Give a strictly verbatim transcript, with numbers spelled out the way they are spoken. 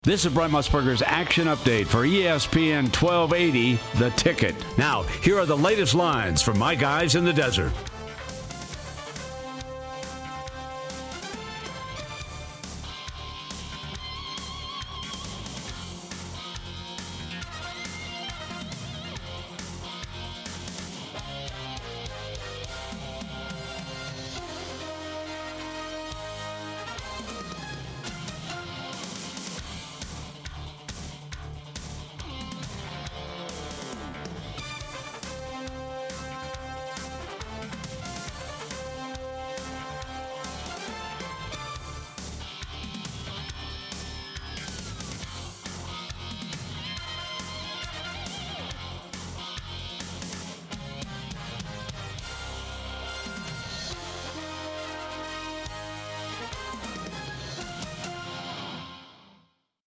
This is Brent Musburger's Action Update for E S P N twelve eighty, The Ticket. Now, here are the latest lines from my guys in the desert.